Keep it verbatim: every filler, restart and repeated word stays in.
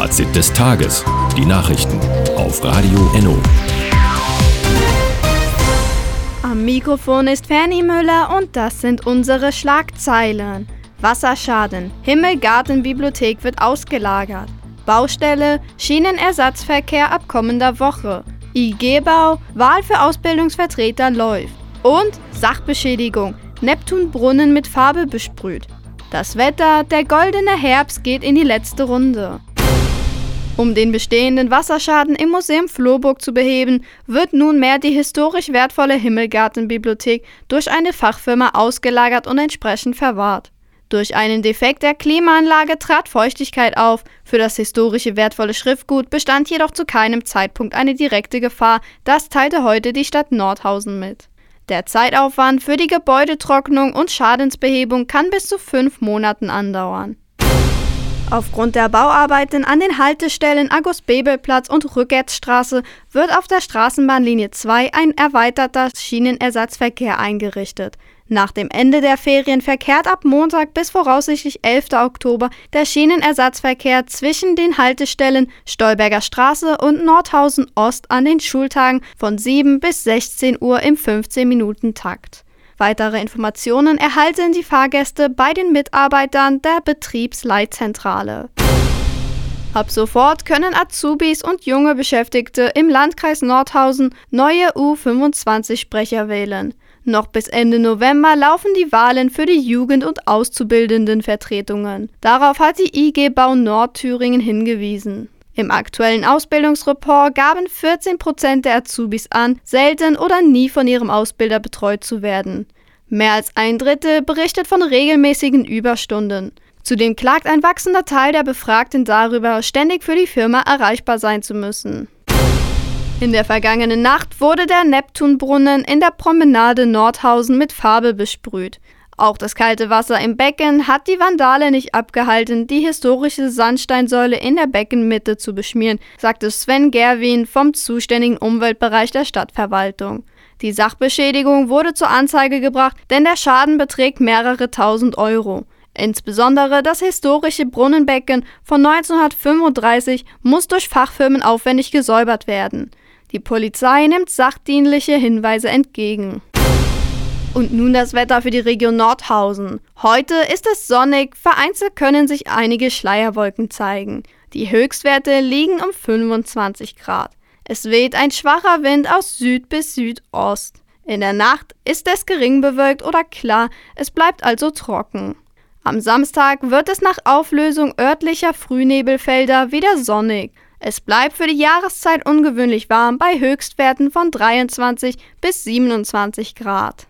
Fazit des Tages. Die Nachrichten auf Radio Enno. Am Mikrofon ist Fanny Müller und das sind unsere Schlagzeilen. Wasserschaden. Himmelgartenbibliothek wird ausgelagert. Baustelle. Schienenersatzverkehr ab kommender Woche. I G-Bau. Wahl für Ausbildungsvertreter läuft. Und Sachbeschädigung. Neptunbrunnen mit Farbe besprüht. Das Wetter. Der goldene Herbst geht in die letzte Runde. Um den bestehenden Wasserschaden im Museum Floburg zu beheben, wird nunmehr die historisch wertvolle Himmelgartenbibliothek durch eine Fachfirma ausgelagert und entsprechend verwahrt. Durch einen Defekt der Klimaanlage trat Feuchtigkeit auf. Für das historische wertvolle Schriftgut bestand jedoch zu keinem Zeitpunkt eine direkte Gefahr. Das teilte heute die Stadt Nordhausen mit. Der Zeitaufwand für die Gebäudetrocknung und Schadensbehebung kann bis zu fünf Monaten andauern. Aufgrund der Bauarbeiten an den Haltestellen August-Bebel-Platz und Rückertstraße wird auf der Straßenbahnlinie zwei ein erweiterter Schienenersatzverkehr eingerichtet. Nach dem Ende der Ferien verkehrt ab Montag bis voraussichtlich elften Oktober der Schienenersatzverkehr zwischen den Haltestellen Stolberger Straße und Nordhausen Ost an den Schultagen von sieben bis sechzehn Uhr im fünfzehn-Minuten-Takt. Weitere Informationen erhalten die Fahrgäste bei den Mitarbeitern der Betriebsleitzentrale. Ab sofort können Azubis und junge Beschäftigte im Landkreis Nordhausen neue U fünfundzwanzig-Sprecher wählen. Noch bis Ende November laufen die Wahlen für die Jugend- und Auszubildendenvertretungen. Darauf hat die I G Bau Nordthüringen hingewiesen. Im aktuellen Ausbildungsreport gaben vierzehn Prozent der Azubis an, selten oder nie von ihrem Ausbilder betreut zu werden. Mehr als ein Drittel berichtet von regelmäßigen Überstunden. Zudem klagt ein wachsender Teil der Befragten darüber, ständig für die Firma erreichbar sein zu müssen. In der vergangenen Nacht wurde der Neptunbrunnen in der Promenade Nordhausen mit Farbe besprüht. Auch das kalte Wasser im Becken hat die Vandale nicht abgehalten, die historische Sandsteinsäule in der Beckenmitte zu beschmieren, sagte Sven Gerwin vom zuständigen Umweltbereich der Stadtverwaltung. Die Sachbeschädigung wurde zur Anzeige gebracht, denn der Schaden beträgt mehrere tausend Euro. Insbesondere das historische Brunnenbecken von neunzehnhundertfünfunddreißig muss durch Fachfirmen aufwendig gesäubert werden. Die Polizei nimmt sachdienliche Hinweise entgegen. Und nun das Wetter für die Region Nordhausen. Heute ist es sonnig, vereinzelt können sich einige Schleierwolken zeigen. Die Höchstwerte liegen um fünfundzwanzig Grad. Es weht ein schwacher Wind aus Süd bis Südost. In der Nacht ist es gering bewölkt oder klar, es bleibt also trocken. Am Samstag wird es nach Auflösung örtlicher Frühnebelfelder wieder sonnig. Es bleibt für die Jahreszeit ungewöhnlich warm bei Höchstwerten von dreiundzwanzig bis siebenundzwanzig Grad.